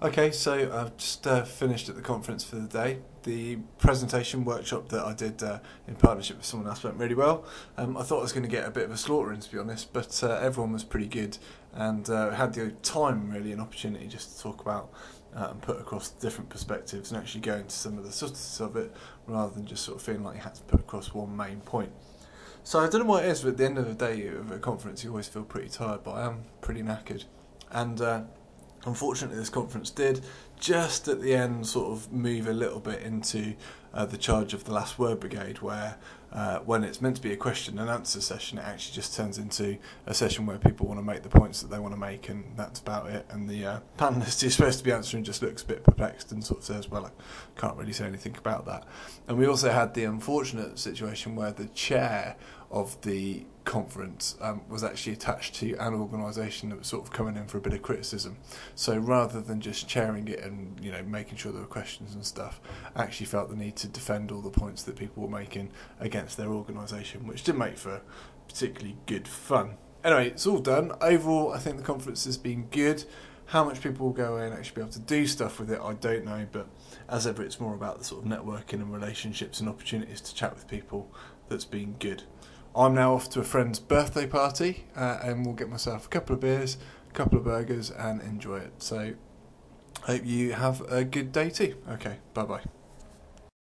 Okay, so I've just finished at the conference for the day. The presentation workshop that I did in partnership with someone else went really well. I thought I was going to get a bit of a slaughter in, to be honest, but everyone was pretty good and had the time, really, an opportunity just to talk about and put across different perspectives and actually go into some of the substance of it rather than just sort of feeling like you had to put across one main point. So I don't know what it is, but at the end of the day of a conference you always feel pretty tired, but I am pretty knackered. And unfortunately, this conference did just at the end sort of move a little bit into the charge of the last word brigade, where when it's meant to be a question and answer session, it actually just turns into a session where people want to make the points that they want to make, and that's about it. And the panellist who's supposed to be answering just looks a bit perplexed and sort of says, well, I can't really say anything about that. And we also had the unfortunate situation where the chair of the conference was actually attached to an organisation that was sort of coming in for a bit of criticism. So rather than just chairing it and making sure there were questions and stuff, I actually felt the need to defend all the points that people were making against their organisation, which didn't make for particularly good fun. Anyway, it's all done. Overall, I think the conference has been good. How much people will go in and actually be able to do stuff with it, I don't know, but as ever, it's more about the sort of networking and relationships and opportunities to chat with people that's been good. I'm now off to a friend's birthday party and will get myself a couple of beers, a couple of burgers and enjoy it. So hope you have a good day too. Okay, bye bye.